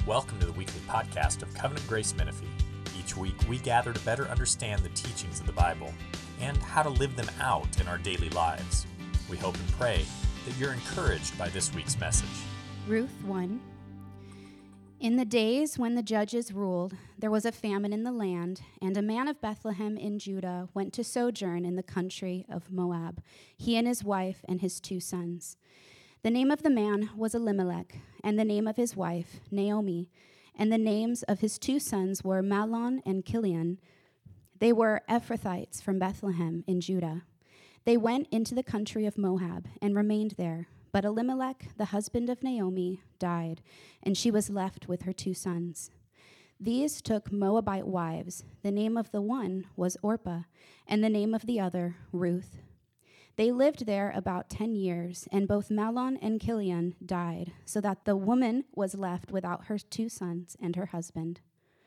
Welcome to the weekly podcast of Covenant Grace Menifee. Each week, we gather to better understand the teachings of the Bible and how to live them out in our daily lives. We hope and pray that you're encouraged by this week's message. Ruth 1. In the days when the judges ruled, there was a famine in the land, and a man of Bethlehem in Judah went to sojourn in the country of Moab, he and his wife and his 2 sons. The name of the man was Elimelech, and the name of his wife, Naomi, and the names of his 2 sons were Mahlon and Chilion. They were Ephrathites from Bethlehem in Judah. They went into the country of Moab and remained there, but Elimelech, the husband of Naomi, died, and she was left with her 2 sons. These took Moabite wives. The name of the one was Orpah, and the name of the other, Ruth. They lived there about 10 years, and both Mahlon and Chilion died, so that the woman was left without her 2 sons and her husband.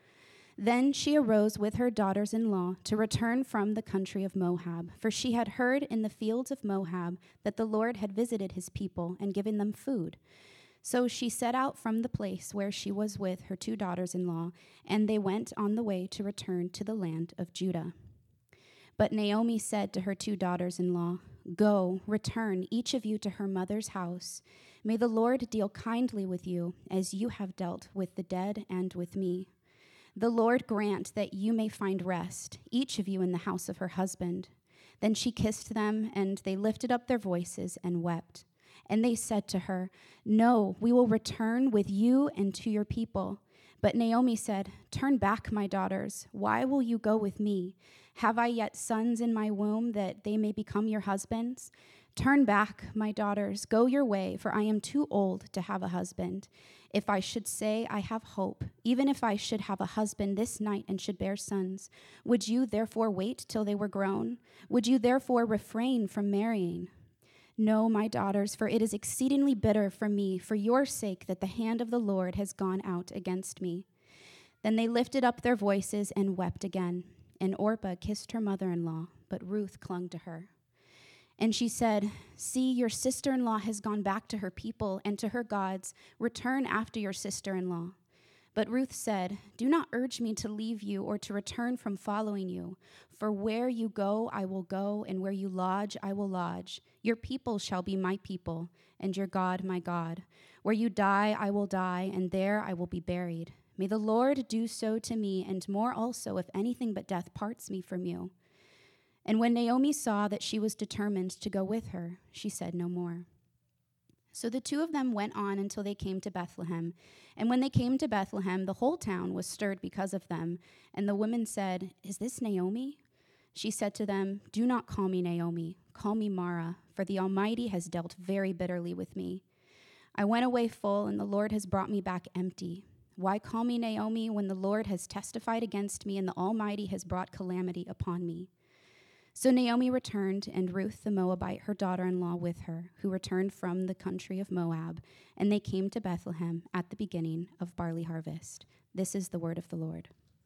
Then she arose with her daughters-in-law to return from the country of Moab, for she had heard in the fields of Moab that the Lord had visited his people and given them food. So she set out from the place where she was with her 2 daughters-in-law, and they went on the way to return to the land of Judah. But Naomi said to her 2 daughters-in-law, "Go, return, each of you to her mother's house. May the Lord deal kindly with you, as you have dealt with the dead and with me. The Lord grant that you may find rest, each of you in the house of her husband." Then she kissed them, and they lifted up their voices and wept. And they said to her, "No, we will return with you and to your people." But Naomi said, "Turn back, my daughters. Why will you go with me? Have I yet sons in my womb that they may become your husbands? Turn back, my daughters. Go your way, for I am too old to have a husband. If I should say I have hope, even if I should have a husband this night and should bear sons, would you therefore wait till they were grown? Would you therefore refrain from marrying? No, my daughters, for it is exceedingly bitter for me, for your sake, that the hand of the Lord has gone out against me." Then they lifted up their voices and wept again. And Orpah kissed her mother-in-law, but Ruth clung to her. And she said, "See, your sister-in-law has gone back to her people and to her gods. Return after your sister-in-law." But Ruth said, "Do not urge me to leave you or to return from following you. For where you go, I will go, and where you lodge, I will lodge. Your people shall be my people, and your God my God. Where you die, I will die, and there I will be buried. May the Lord do so to me, and more also, if anything but death parts me from you." And when Naomi saw that she was determined to go with her, she said no more. So the 2 of them went on until they came to Bethlehem. And when they came to Bethlehem, the whole town was stirred because of them. And the women said, "Is this Naomi?" She said to them, "Do not call me Naomi. Call me Mara, for the Almighty has dealt very bitterly with me. I went away full, and the Lord has brought me back empty. Why call me Naomi when the Lord has testified against me and the Almighty has brought calamity upon me?" So Naomi returned, and Ruth the Moabite, her daughter-in-law, with her, who returned from the country of Moab, and they came to Bethlehem at the beginning of barley harvest. This is the word of the Lord.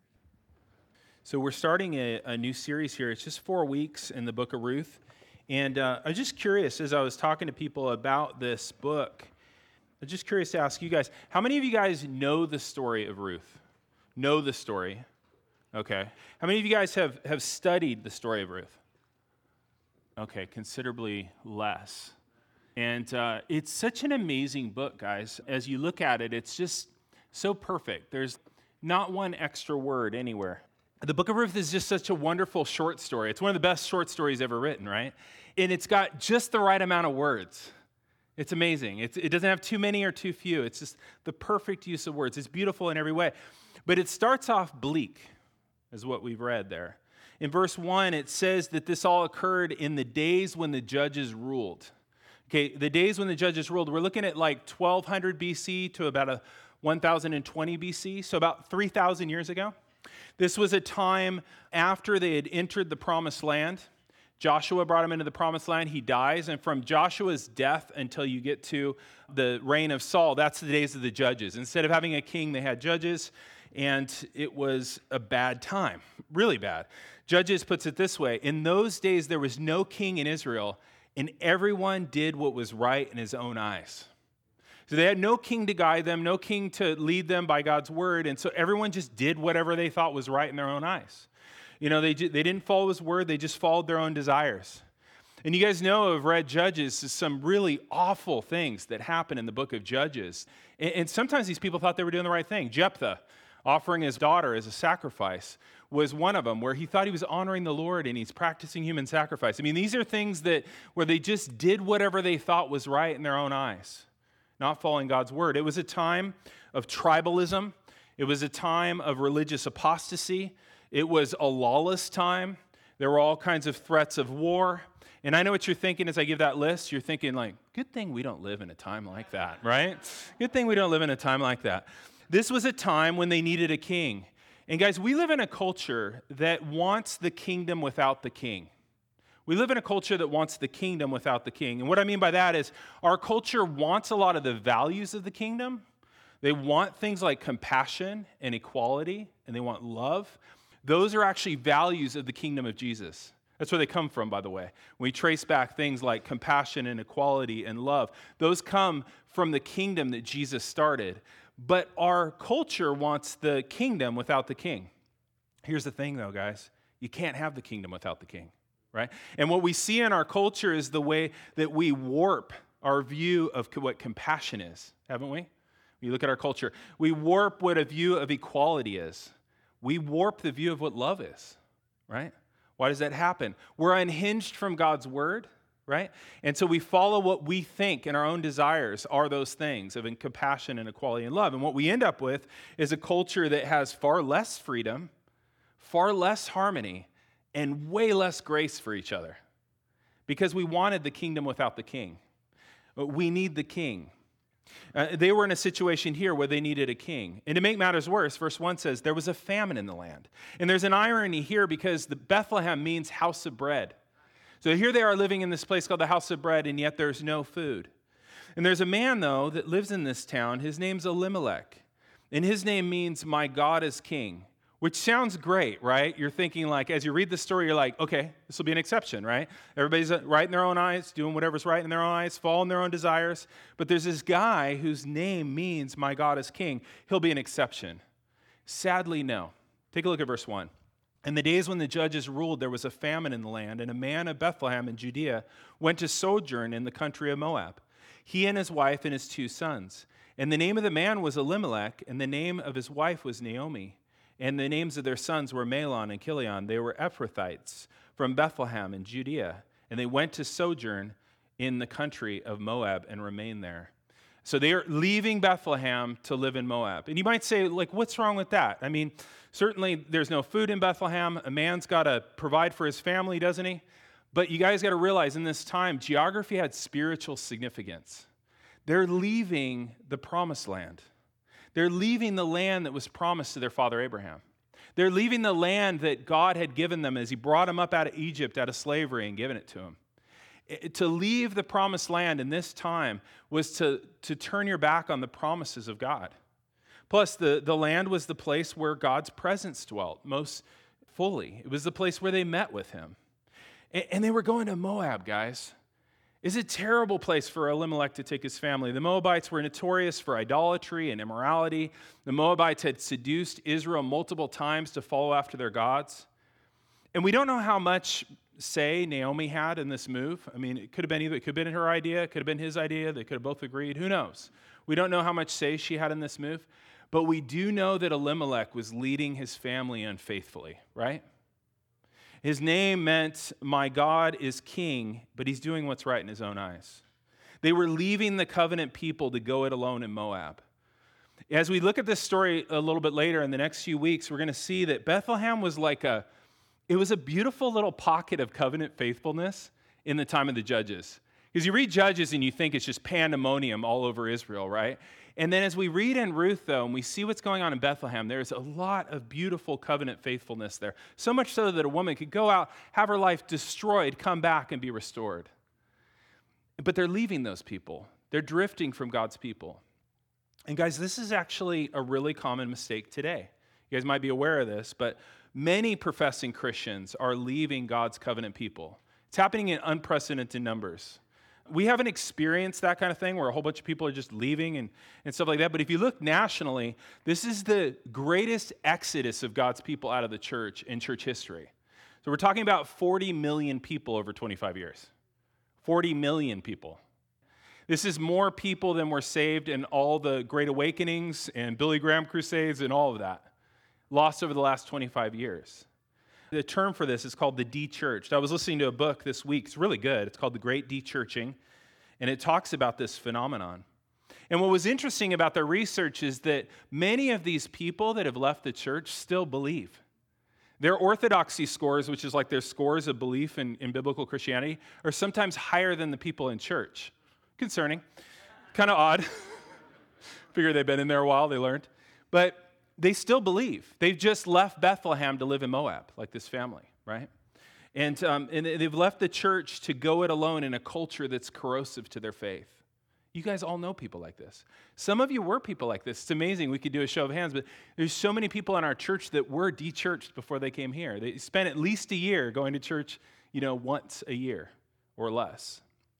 So we're starting a new series here. It's just 4 weeks in the book of Ruth. And I was just curious, as I was talking to people about this book, I'm just curious to ask you guys, how many of you guys know the story of Ruth? Know the story? Okay. How many of you guys have studied the story of Ruth? Okay, considerably less. And it's such an amazing book, guys. As you look at it, it's just so perfect. There's not one extra word anywhere. The book of Ruth is just such a wonderful short story. It's one of the best short stories ever written, right? And it's got just the right amount of words. It's amazing. It doesn't have too many or too few. It's just the perfect use of words. It's beautiful in every way. But it starts off bleak, is what we've read there. In verse 1, it says that this all occurred in the days when the judges ruled. Okay, the days when the judges ruled, we're looking at like 1200 BC to about 1020 BC, so about 3,000 years ago. This was a time after they had entered the promised land. Joshua brought him into the promised land. He dies. And from Joshua's death until you get to the reign of Saul, that's the days of the judges. Instead of having a king, they had judges. And it was a bad time, really bad. Judges puts it this way: in those days, there was no king in Israel, and everyone did what was right in his own eyes. So they had no king to guide them, no king to lead them by God's word, and so everyone just did whatever they thought was right in their own eyes. They didn't follow his word, they just followed their own desires. And you guys know, have read Judges, some really awful things that happen in the book of Judges. And sometimes these people thought they were doing the right thing. Jephthah, offering his daughter as a sacrifice, was one of them, where he thought he was honoring the Lord and he's practicing human sacrifice. I mean, these are things where they just did whatever they thought was right in their own eyes, not following God's word. It was a time of tribalism. It was a time of religious apostasy. It was a lawless time. There were all kinds of threats of war. And I know what you're thinking as I give that list. You're thinking like, good thing we don't live in a time like that, right? Good thing we don't live in a time like that. This was a time when they needed a king. And guys, we live in a culture that wants the kingdom without the king. We live in a culture that wants the kingdom without the king. And what I mean by that is our culture wants a lot of the values of the kingdom. They want things like compassion and equality, and they want love. Those are actually values of the kingdom of Jesus. That's where they come from, by the way. When we trace back things like compassion and equality and love, those come from the kingdom that Jesus started. But our culture wants the kingdom without the king. Here's the thing, though, guys. You can't have the kingdom without the king, right? And what we see in our culture is the way that we warp our view of what compassion is, haven't we? When you look at our culture, we warp what a view of equality is. We warp the view of what love is, right? Why does that happen? We're unhinged from God's word, right? And so we follow what we think and our own desires are those things of compassion and equality and love. And what we end up with is a culture that has far less freedom, far less harmony, and way less grace for each other. Because we wanted the kingdom without the king. We need the king. They were in a situation here where they needed a king. And to make matters worse, verse 1 says, there was a famine in the land. And there's an irony here because the Bethlehem means house of bread. So here they are living in this place called the house of bread, and yet there's no food. And there's a man, though, that lives in this town. His name's Elimelech. And his name means, my God is king. Which sounds great, right? You're thinking like, as you read the story, you're like, okay, this will be an exception, right? Everybody's right in their own eyes, doing whatever's right in their own eyes, following their own desires. But there's this guy whose name means, my God is king. He'll be an exception. Sadly, no. Take a look at verse 1. In the days when the judges ruled, there was a famine in the land, and a man of Bethlehem in Judea went to sojourn in the country of Moab, he and his wife and his 2 sons. And the name of the man was Elimelech, and the name of his wife was Naomi. And the names of their sons were Mahlon and Chilion. They were Ephrathites from Bethlehem in Judea. And they went to sojourn in the country of Moab and remained there. So they are leaving Bethlehem to live in Moab. And you might say, like, what's wrong with that? I mean, certainly there's no food in Bethlehem. A man's got to provide for his family, doesn't he? But you guys got to realize in this time, geography had spiritual significance. They're leaving the promised land. They're leaving the land that was promised to their father Abraham. They're leaving the land that God had given them as he brought them up out of Egypt, out of slavery, and given it to them. To leave the promised land in this time was to turn your back on the promises of God. Plus, the land was the place where God's presence dwelt most fully. It was the place where they met with him. And they were going to Moab, guys. It's a terrible place for Elimelech to take his family. The Moabites were notorious for idolatry and immorality. The Moabites had seduced Israel multiple times to follow after their gods. And we don't know how much say Naomi had in this move. I mean, it could have been either. It could have been her idea. It could have been his idea. They could have both agreed. Who knows? We don't know how much say she had in this move. But we do know that Elimelech was leading his family unfaithfully, right? His name meant, my God is king, but he's doing what's right in his own eyes. They were leaving the covenant people to go it alone in Moab. As we look at this story a little bit later in the next few weeks, we're going to see that Bethlehem was it was a beautiful little pocket of covenant faithfulness in the time of the Judges. Because you read Judges and you think it's just pandemonium all over Israel, right? And then as we read in Ruth, though, and we see what's going on in Bethlehem, there's a lot of beautiful covenant faithfulness there. So much so that a woman could go out, have her life destroyed, come back and be restored. But they're leaving those people. They're drifting from God's people. And guys, this is actually a really common mistake today. You guys might be aware of this, but many professing Christians are leaving God's covenant people. It's happening in unprecedented numbers. We haven't experienced that kind of thing where a whole bunch of people are just leaving and stuff like that. But if you look nationally, this is the greatest exodus of God's people out of the church in church history. So we're talking about 40 million people over 25 years. 40 million people. This is more people than were saved in all the Great Awakenings and Billy Graham crusades and all of that. Lost over the last 25 years. The term for this is called the de-churched. I was listening to a book this week. It's really good. It's called The Great De-Churching, and it talks about this phenomenon. And what was interesting about their research is that many of these people that have left the church still believe. Their orthodoxy scores, which is like their scores of belief in biblical Christianity, are sometimes higher than the people in church. Concerning. Kind of odd. Figure they've been in there a while, they learned. But they still believe. They've just left Bethlehem to live in Moab, like this family, right? And they've left the church to go it alone in a culture that's corrosive to their faith. You guys all know people like this. Some of you were people like this. It's amazing. We could do a show of hands, but there's so many people in our church that were de-churched before they came here. They spent at least a year going to church, once a year or less.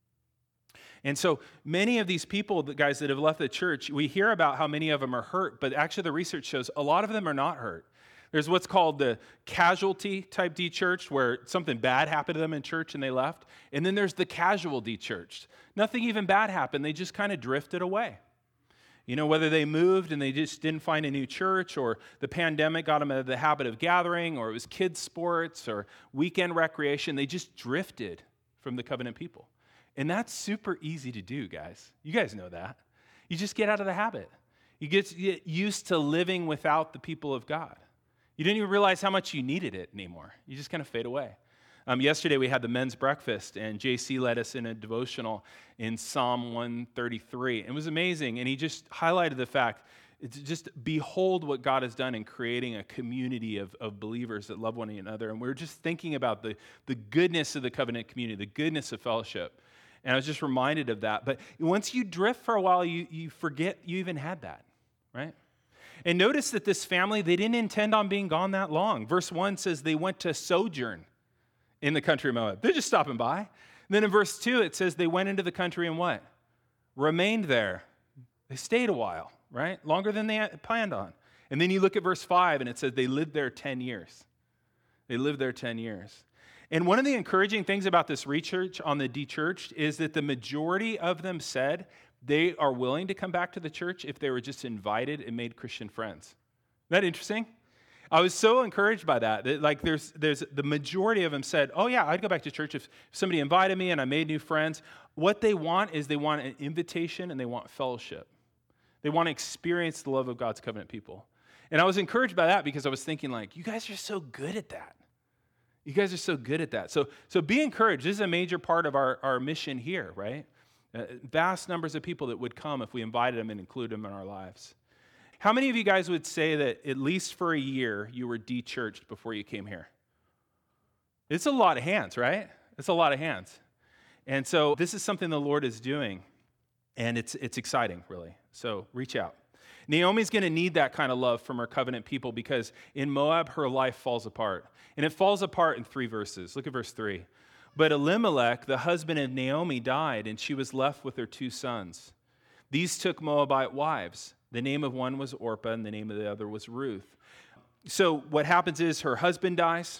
And so many of these people, the guys that have left the church, we hear about how many of them are hurt, but actually the research shows a lot of them are not hurt. There's what's called the casualty type de-churched, where something bad happened to them in church and they left. And then there's the casual de-churched. Nothing even bad happened. They just kind of drifted away. Whether they moved and they just didn't find a new church, or the pandemic got them out of the habit of gathering, or it was kids' sports or weekend recreation, they just drifted from the covenant people. And that's super easy to do, guys. You guys know that. You just get out of the habit. You get used to living without the people of God. You didn't even realize how much you needed it anymore. You just kind of fade away. Yesterday we had the men's breakfast, and JC led us in a devotional in Psalm 133. It was amazing, and he just highlighted the fact, just behold what God has done in creating a community of believers that love one another. And we're just thinking about the goodness of the covenant community, the goodness of fellowship. And I was just reminded of that. But once you drift for a while, you forget you even had that, right? And notice that this family, they didn't intend on being gone that long. Verse 1 says they went to sojourn in the country of Moab. They're just stopping by. And then in verse 2, it says they went into the country and what? Remained there. They stayed a while, right? Longer than they had planned on. And then you look at verse 5, and it says they lived there 10 years. They lived there 10 years. And one of the encouraging things about this research on the de-churched is that the majority of them said they are willing to come back to the church if they were just invited and made Christian friends. Isn't that interesting? I was so encouraged by that. Like there's the majority of them said, oh yeah, I'd go back to church if somebody invited me and I made new friends. What they want is they want an invitation and they want fellowship. They want to experience the love of God's covenant people. And I was encouraged by that because I was thinking you guys are so good at that. You guys are so good at that. So be encouraged. This is a major part of our mission here, right? Vast numbers of people that would come if we invited them and included them in our lives. How many of you guys would say that at least for a year you were de-churched before you came here? It's a lot of hands, right? It's a lot of hands. And so this is something the Lord is doing, and it's exciting, really. So reach out. Naomi's going to need that kind of love from her covenant people because in Moab, her life falls apart. And it falls apart in 3 verses. Look at verse 3. But Elimelech, the husband of Naomi, died, and she was left with her 2 sons. These took Moabite wives. The name of one was Orpah, and the name of the other was Ruth. So what happens is her husband dies.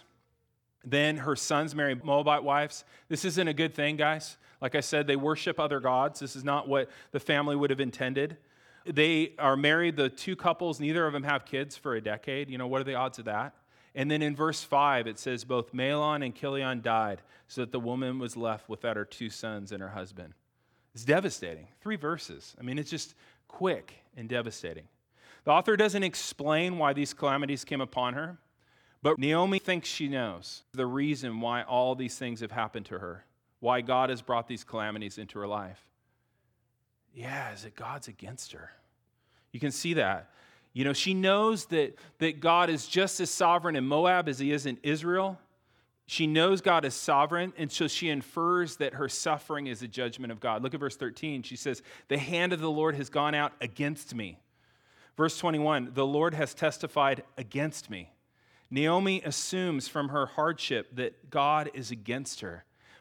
Then her sons marry Moabite wives. This isn't a good thing, guys. Like I said, they worship other gods. This is not what the family would have intended. They are married, the 2 couples, neither of them have kids for a decade. What are the odds of that? And then in verse 5, it says both Mahlon and Chilion died, so that the woman was left without her 2 sons and her husband. It's devastating. 3 verses. It's just quick and devastating. The author doesn't explain why these calamities came upon her, but Naomi thinks she knows the reason why all these things have happened to her, why God has brought these calamities into her life. Yeah, is it God's against her? You can see that. She knows that God is just as sovereign in Moab as he is in Israel. She knows God is sovereign, and so she infers that her suffering is a judgment of God. Look at verse 13. She says, the hand of the Lord has gone out against me. Verse 21, the Lord has testified against me. Naomi assumes from her hardship that God is against her.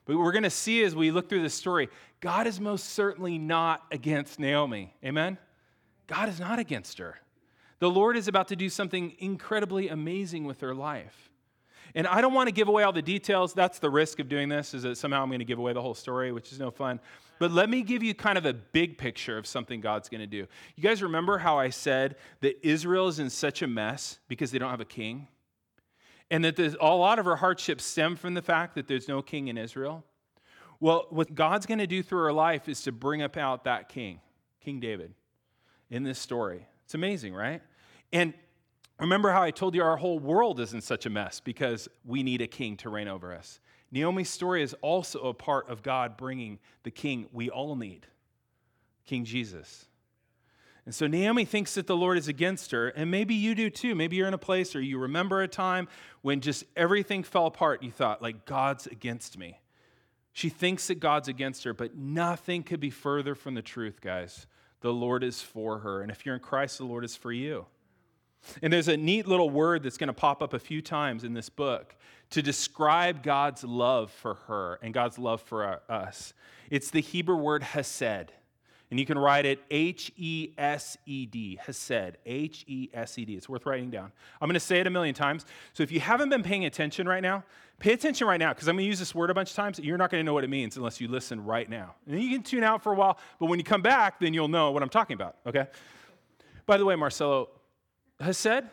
But we're going to see as we look through this story, God is most certainly not against Naomi. Amen? God is not against her. The Lord is about to do something incredibly amazing with her life. And I don't want to give away all the details. That's the risk of doing this, is that somehow I'm going to give away the whole story, which is no fun. But let me give you kind of a big picture of something God's going to do. You guys remember how I said that Israel is in such a mess because they don't have a king? And that a lot of her hardships stem from the fact that there's no king in Israel? Well, what God's going to do through her life is to bring about that king, King David, in this story. It's amazing, right? And remember how I told you our whole world is in such a mess because we need a king to reign over us. Naomi's story is also a part of God bringing the king we all need, King Jesus. And so Naomi thinks that the Lord is against her, and maybe you do too. Maybe you're in a place or you remember a time when just everything fell apart. You thought, like, God's against me. She thinks that God's against her, but nothing could be further from the truth, guys. The Lord is for her, and if you're in Christ, the Lord is for you. And there's a neat little word that's going to pop up a few times in this book to describe God's love for her and God's love for us. It's the Hebrew word hesed. And you can write it H-E-S-E-D, hesed, H-E-S-E-D. It's worth writing down. I'm going to say it a million times. So if you haven't been paying attention right now, pay attention right now, because I'm going to use this word a bunch of times. You're not going to know what it means unless you listen right now. And you can tune out for a while, but when you come back, then you'll know what I'm talking about, okay? By the way, Marcelo, hesed?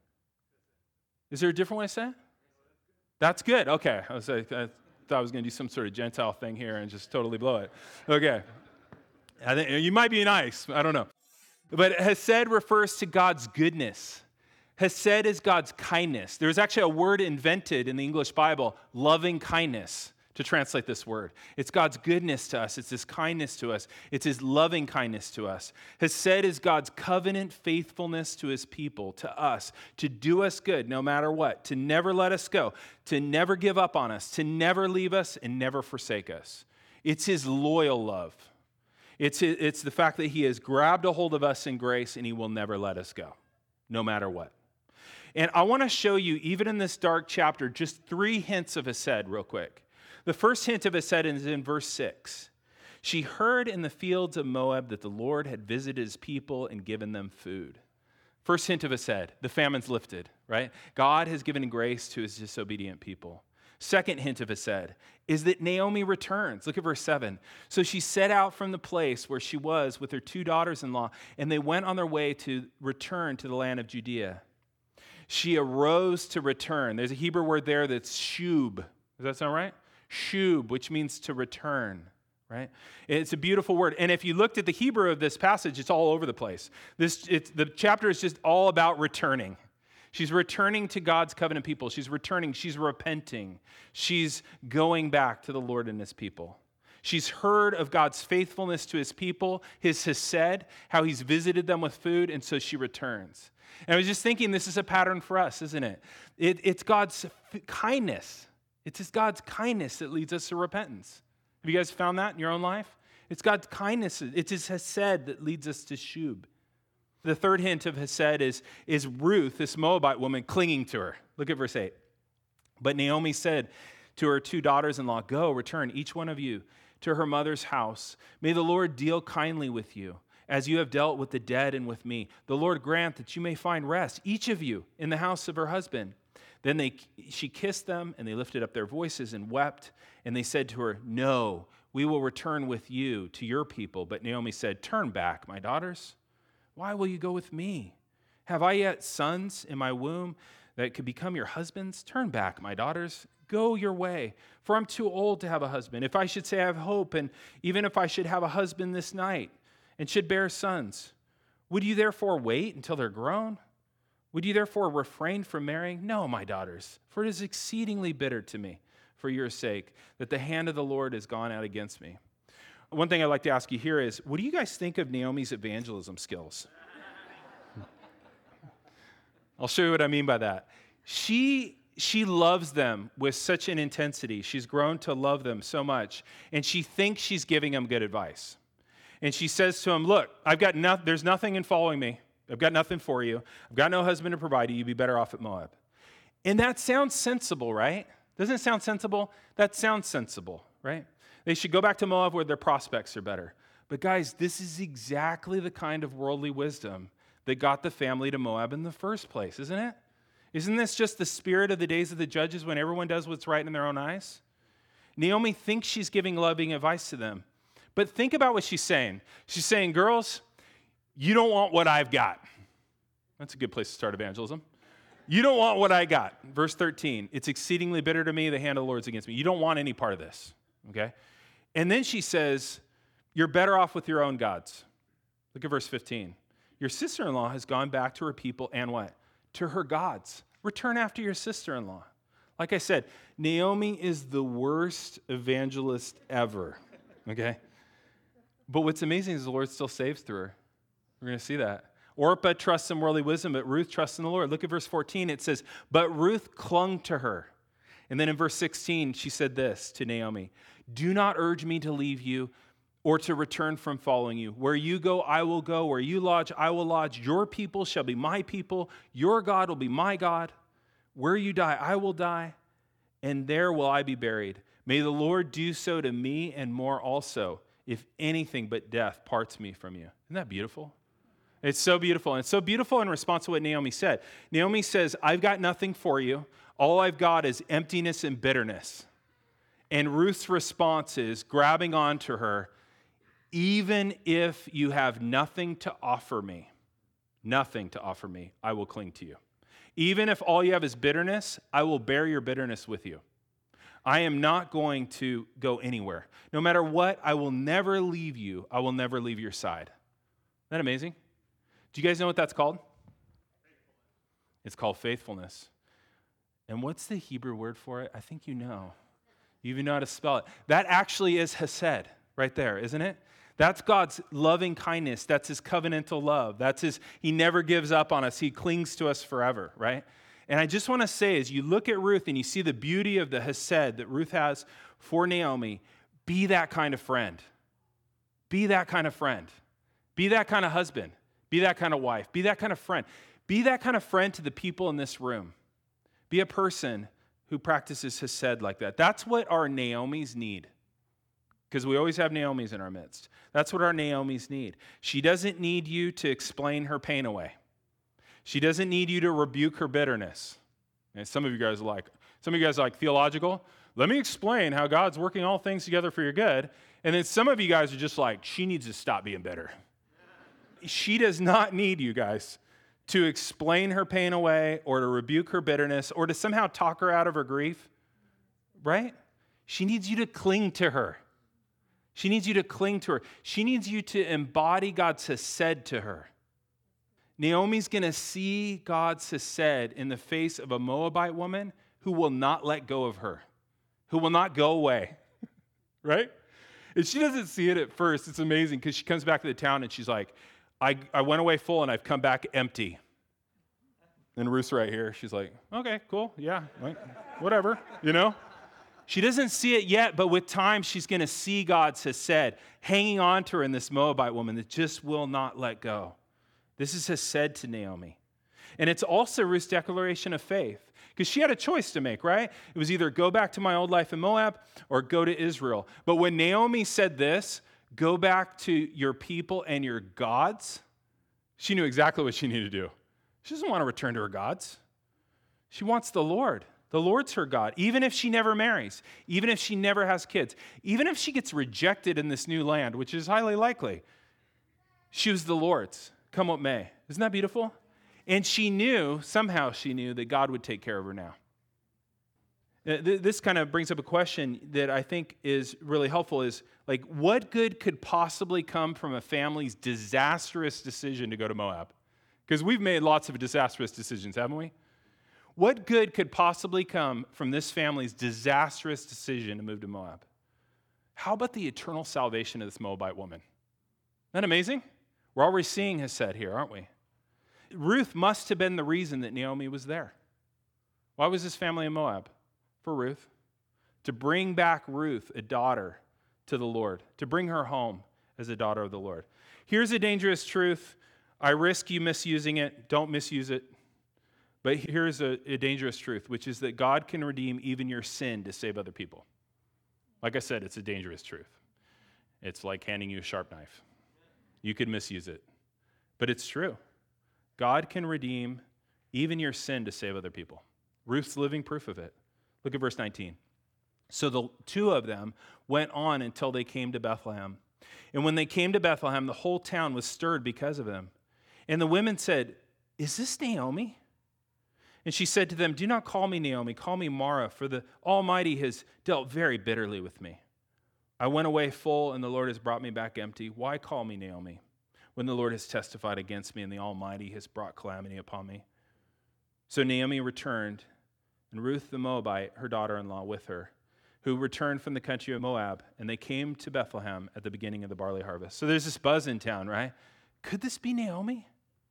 Is there a different way to say it? That's good. Okay. I thought I was going to do some sort of Gentile thing here and just totally blow it. Okay. I think you might be nice. I don't know. But hesed refers to God's goodness. Hesed is God's kindness. There's actually a word invented in the English Bible, loving kindness, to translate this word. It's God's goodness to us. It's His kindness to us. It's His loving kindness to us. Hesed is God's covenant faithfulness to His people, to us, to do us good no matter what, to never let us go, to never give up on us, to never leave us and never forsake us. It's His loyal love. It's the fact that He has grabbed a hold of us in grace and He will never let us go, no matter what. And I want to show you, even in this dark chapter, just 3 hints of hesed real quick. The first hint of hesed is in verse 6. She heard in the fields of Moab that the Lord had visited His people and given them food. First hint of hesed, the famine's lifted, right? God has given grace to His disobedient people. Second hint of hesed is that Naomi returns. Look at verse 7. So she set out from the place where she was with her 2 daughters-in-law, and they went on their way to return to the land of Judea. She arose to return. There's a Hebrew word there that's shub. Does that sound right? Shub, which means to return, right? It's a beautiful word. And if you looked at the Hebrew of this passage, it's all over the place. The chapter is just all about returning. She's returning to God's covenant people. She's returning. She's repenting. She's going back to the Lord and His people. She's heard of God's faithfulness to His people, His hesed, how He's visited them with food, and so she returns. And I was just thinking, this is a pattern for us, isn't it? It's God's kindness. It's just God's kindness that leads us to repentance. Have you guys found that in your own life? It's God's kindness. It's His hesed that leads us to shub. The third hint of hesed is Ruth, this Moabite woman, clinging to her. Look at verse 8. But Naomi said to her 2 daughters-in-law, "Go, return, each one of you, to her mother's house. May the Lord deal kindly with you, as you have dealt with the dead and with me. The Lord grant that you may find rest, each of you, in the house of her husband." Then she kissed them, and they lifted up their voices and wept. And they said to her, "No, we will return with you to your people." But Naomi said, "Turn back, my daughters. Why will you go with me? Have I yet sons in my womb that could become your husbands? Turn back, my daughters. Go your way, for I'm too old to have a husband. If I should say I have hope, and even if I should have a husband this night and should bear sons, would you therefore wait until they're grown? Would you therefore refrain from marrying? No, my daughters, for it is exceedingly bitter to me for your sake that the hand of the Lord has gone out against me." One thing I'd like to ask you here is, what do you guys think of Naomi's evangelism skills? I'll show you what I mean by that. She loves them with such an intensity. She's grown to love them so much, and she thinks she's giving them good advice. And she says to him, "Look, there's nothing in following me. I've got nothing for you. I've got no husband to provide you. You'd be better off at Moab." And that sounds sensible, right? Doesn't it sound sensible? That sounds sensible, right? They should go back to Moab where their prospects are better. But guys, this is exactly the kind of worldly wisdom that got the family to Moab in the first place, isn't it? Isn't this just the spirit of the days of the judges when everyone does what's right in their own eyes? Naomi thinks she's giving loving advice to them. But think about what she's saying. She's saying, girls, you don't want what I've got. That's a good place to start evangelism. You don't want what I got. Verse 13, it's exceedingly bitter to me, the hand of the Lord's against me. You don't want any part of this, okay? And then she says, you're better off with your own gods. Look at verse 15. Your sister-in-law has gone back to her people and what? To her gods. Return after your sister-in-law. Like I said, Naomi is the worst evangelist ever, okay? But what's amazing is the Lord still saves through her. We're going to see that. Orpah trusts in worldly wisdom, but Ruth trusts in the Lord. Look at verse 14. It says, but Ruth clung to her. And then in verse 16, she said this to Naomi, do not urge me to leave you or to return from following you. Where you go, I will go. Where you lodge, I will lodge. Your people shall be my people. Your God will be my God. Where you die, I will die, and there will I be buried. May the Lord do so to me and more also, if anything but death parts me from you. Isn't that beautiful? It's so beautiful. And it's so beautiful in response to what Naomi said. Naomi says, I've got nothing for you. All I've got is emptiness and bitterness. And Ruth's response is grabbing onto her, even if you have nothing to offer me, I will cling to you. Even if all you have is bitterness, I will bear your bitterness with you. I am not going to go anywhere. No matter what, I will never leave you. I will never leave your side. Isn't that amazing? Do you guys know what that's called? It's called faithfulness. And what's the Hebrew word for it? I think you know. You even know how to spell it. That actually is hesed right there, isn't it? That's God's loving kindness. That's his covenantal love. He never gives up on us. He clings to us forever, right? And I just want to say, as you look at Ruth and you see the beauty of the hesed that Ruth has for Naomi, be that kind of friend. Be that kind of friend. Be that kind of husband. Be that kind of wife. Be that kind of friend. Be that kind of friend to the people in this room. Be a person who practices hesed like that. That's what our Naomis need. Because we always have Naomis in our midst. That's what our Naomis need. She doesn't need you to explain her pain away. She doesn't need you to rebuke her bitterness. And some of you guys are like theological. Let me explain how God's working all things together for your good. And then some of you guys are just like, she needs to stop being bitter. She does not need you guys to explain her pain away or to rebuke her bitterness or to somehow talk her out of her grief, right? She needs you to cling to her. She needs you to cling to her. She needs you to embody God's hesed to her. Naomi's going to see God's hesed in the face of a Moabite woman who will not let go of her, who will not go away, right? And she doesn't see it at first. It's amazing because she comes back to the town and she's like, I went away full and I've come back empty. And Ruth's right here. She's like, okay, cool. Yeah, whatever, you know? She doesn't see it yet, but with time, she's going to see God's hesed hanging on to her in this Moabite woman that just will not let go. This is hesed to Naomi. And it's also Ruth's declaration of faith because she had a choice to make, right? It was either go back to my old life in Moab or go to Israel. But when Naomi said this, go back to your people and your gods, she knew exactly what she needed to do. She doesn't want to return to her gods. She wants the Lord. The Lord's her God, even if she never marries, even if she never has kids, even if she gets rejected in this new land, which is highly likely, she was the Lord's, come what may. Isn't that beautiful? And somehow she knew that God would take care of her now. This kind of brings up a question that I think is really helpful is, like, what good could possibly come from a family's disastrous decision to go to Moab? Because we've made lots of disastrous decisions, haven't we? What good could possibly come from this family's disastrous decision to move to Moab? How about the eternal salvation of this Moabite woman? Isn't that amazing? We're already seeing hesed here, aren't we? Ruth must have been the reason that Naomi was there. Why was this family in Moab? For Ruth. To bring back Ruth, a daughter, to the Lord. To bring her home as a daughter of the Lord. Here's a dangerous truth. I risk you misusing it. Don't misuse it. But here's a dangerous truth, which is that God can redeem even your sin to save other people. Like I said, it's a dangerous truth. It's like handing you a sharp knife. You could misuse it. But it's true. God can redeem even your sin to save other people. Ruth's living proof of it. Look at verse 19. So the two of them went on until they came to Bethlehem. And when they came to Bethlehem, the whole town was stirred because of them. And the women said, "Is this Naomi?" And she said to them, "Do not call me Naomi, call me Mara, for the Almighty has dealt very bitterly with me. I went away full, and the Lord has brought me back empty. Why call me Naomi, when the Lord has testified against me, and the Almighty has brought calamity upon me?" So Naomi returned, and Ruth the Moabite, her daughter-in-law, with her, who returned from the country of Moab, and they came to Bethlehem at the beginning of the barley harvest. So there's this buzz in town, right? Could this be Naomi?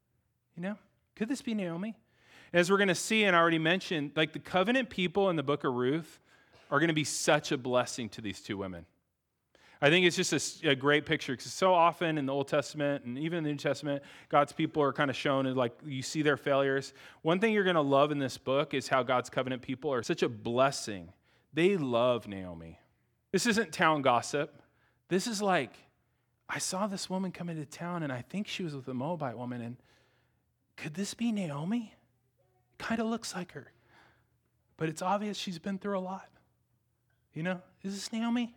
Could this be Naomi? As we're going to see, and I already mentioned, like the covenant people in the book of Ruth are going to be such a blessing to these two women. I think it's just a great picture because so often in the Old Testament and even in the New Testament, God's people are kind of shown as like you see their failures. One thing you're going to love in this book is how God's covenant people are such a blessing. They love Naomi. This isn't town gossip. This is like, I saw this woman come into town and I think she was with a Moabite woman, and could this be Naomi? Kind of looks like her. But it's obvious she's been through a lot. Is this Naomi?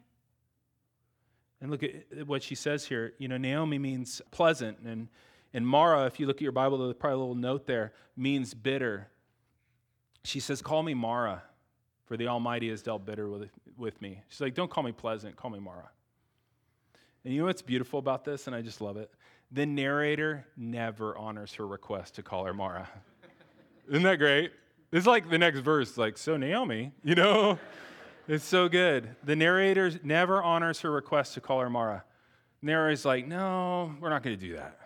And look at what she says here. Naomi means pleasant. And Mara, if you look at your Bible, there's probably a little note there, means bitter. She says, "Call me Mara, for the Almighty has dealt bitter with me." She's like, "Don't call me pleasant, call me Mara." And you know what's beautiful about this, and I just love it? The narrator never honors her request to call her Mara. Isn't that great? It's like the next verse, like, "So Naomi," It's so good. The narrator never honors her request to call her Mara. The narrator's like, "No, we're not going to do that.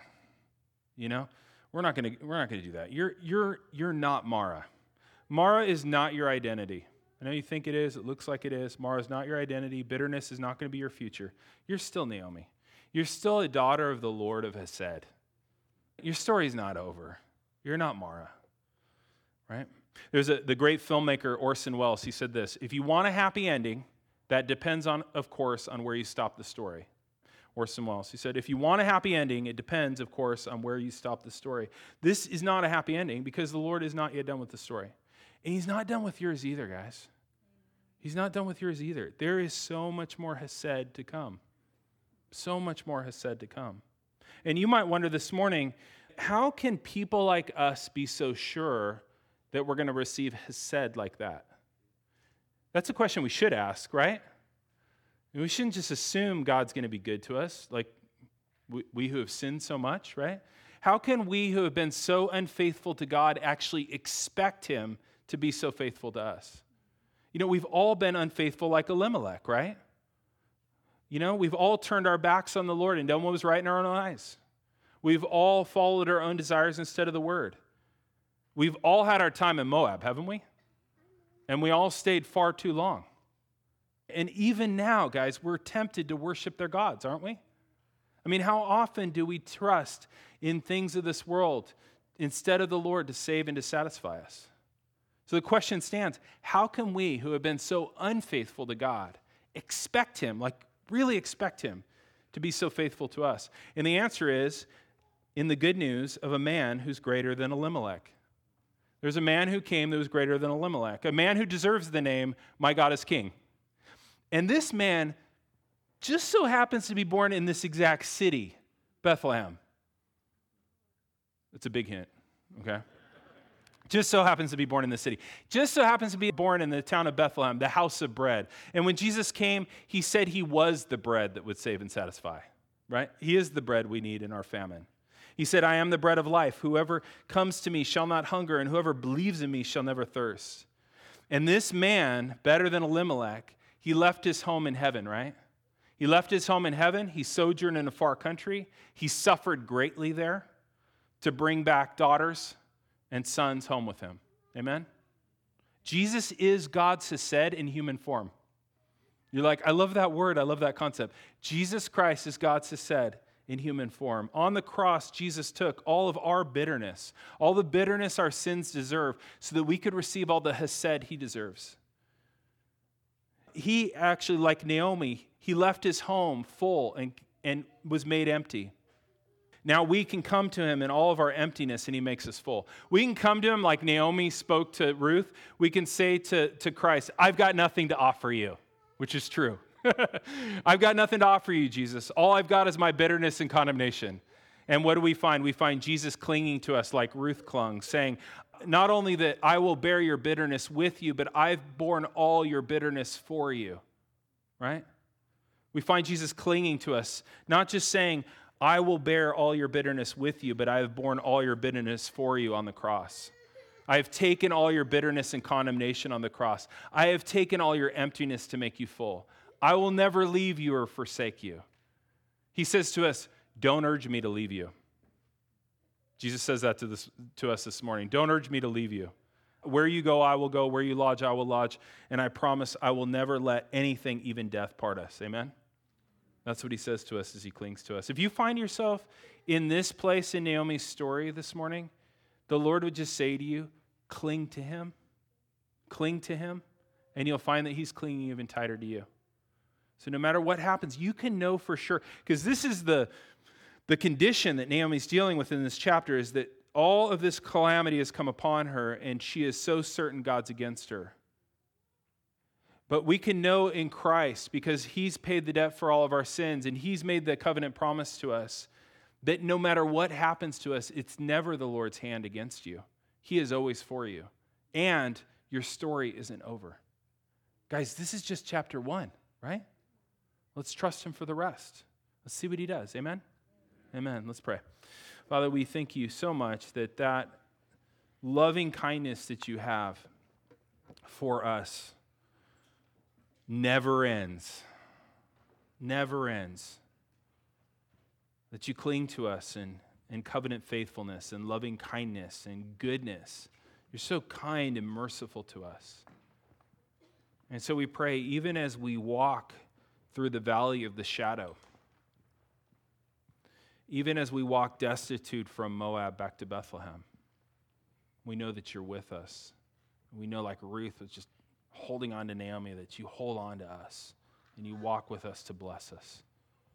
We're not going to do that. You're not Mara. Mara is not your identity. I know you think it is. It looks like it is. Mara is not your identity. Bitterness is not going to be your future. You're still Naomi. You're still a daughter of the Lord of Hesed. Your story's not over. You're not Mara." Right? There's the great filmmaker Orson Welles. He said this: "If you want a happy ending, that depends on, of course, on where you stop the story." Orson Welles. He said, "If you want a happy ending, it depends, of course, on where you stop the story." This is not a happy ending because the Lord is not yet done with the story. And He's not done with yours either, guys. He's not done with yours either. There is so much more Hesed to come. So much more Hesed to come. And you might wonder this morning, how can people like us be so sure that we're going to receive Hesed like that? That's a question we should ask, right? We shouldn't just assume God's going to be good to us, like we who have sinned so much, right? How can we who have been so unfaithful to God actually expect Him to be so faithful to us? We've all been unfaithful like Elimelech, right? We've all turned our backs on the Lord and done what was right in our own eyes. We've all followed our own desires instead of the Word. We've all had our time in Moab, haven't we? And we all stayed far too long. And even now, guys, we're tempted to worship their gods, aren't we? How often do we trust in things of this world instead of the Lord to save and to satisfy us? So the question stands, how can we who have been so unfaithful to God expect Him, really expect Him to be so faithful to us? And the answer is in the good news of a man who's greater than Elimelech. There's a man who came that was greater than Elimelech, a man who deserves the name, "My God is King." And this man just so happens to be born in this exact city, Bethlehem. It's a big hint, okay? Just so happens to be born in the city. Just so happens to be born in the town of Bethlehem, the house of bread. And when Jesus came, He said He was the bread that would save and satisfy, right? He is the bread we need in our famine. He said, "I am the bread of life. Whoever comes to me shall not hunger, and whoever believes in me shall never thirst." And this man, better than Elimelech, he left his home in heaven, right? He left his home in heaven. He sojourned in a far country. He suffered greatly there to bring back daughters and sons home with Him. Amen? Jesus is God's Hesed in human form. You're like, I love that word. I love that concept. Jesus Christ is God's Hesed in human form. On the cross, Jesus took all of our bitterness, all the bitterness our sins deserve, so that we could receive all the Hesed He deserves. he actually, like Naomi, he left his home full and was made empty. Now we can come to him in all of our emptiness and he makes us full. We can come to him like Naomi spoke to Ruth. We can say to Christ, I've got nothing to offer you, which is true. I've got nothing to offer you, Jesus. All I've got is my bitterness and condemnation. And what do we find? We find Jesus clinging to us like Ruth clung, saying, not only that I will bear your bitterness with you, but I've borne all your bitterness for you, right? We find Jesus clinging to us, not just saying, I will bear all your bitterness with you, but I have borne all your bitterness for you on the cross. I have taken all your bitterness and condemnation on the cross. I have taken all your emptiness to make you full. I will never leave you or forsake you. He says to us, don't urge me to leave you. Jesus says that to us this morning. Don't urge me to leave you. Where you go, I will go. Where you lodge, I will lodge. And I promise I will never let anything, even death, part us. Amen? That's what he says to us as he clings to us. If you find yourself in this place in Naomi's story this morning, the Lord would just say to you, cling to him. Cling to him. And you'll find that he's clinging even tighter to you. So no matter what happens, you can know for sure. Because this is the condition that Naomi's dealing with in this chapter, is that all of this calamity has come upon her, and she is so certain God's against her. But we can know in Christ, because he's paid the debt for all of our sins, and he's made the covenant promise to us, that no matter what happens to us, it's never the Lord's hand against you. He is always for you. And your story isn't over. Guys, this is just chapter 1, right? Let's trust him for the rest. Let's see what he does. Amen? Amen. Let's pray. Father, we thank you so much that loving kindness that you have for us never ends. Never ends. That you cling to us in covenant faithfulness and loving kindness and goodness. You're so kind and merciful to us. And so we pray, even as we walk through the valley of the shadow, even as we walk destitute from Moab back to Bethlehem, we know that you're with us. We know, like Ruth was just holding on to Naomi, that you hold on to us and you walk with us to bless us.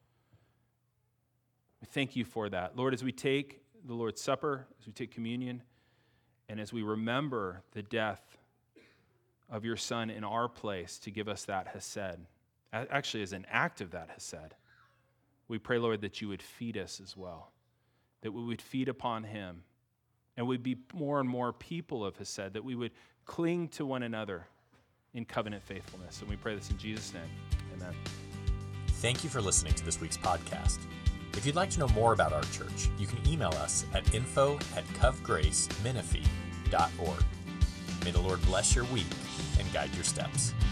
We thank you for that. Lord, as we take the Lord's Supper, as we take communion, and as we remember the death of your Son in our place to give us that hesed, actually as an act of that hesed, we pray, Lord, that you would feed us as well, that we would feed upon him, and we'd be more and more people of hesed, that we would cling to one another in covenant faithfulness. And we pray this in Jesus' name. Amen. Thank you for listening to this week's podcast. If you'd like to know more about our church, you can email us at info@covgracemenifee.org. May the Lord bless your week and guide your steps.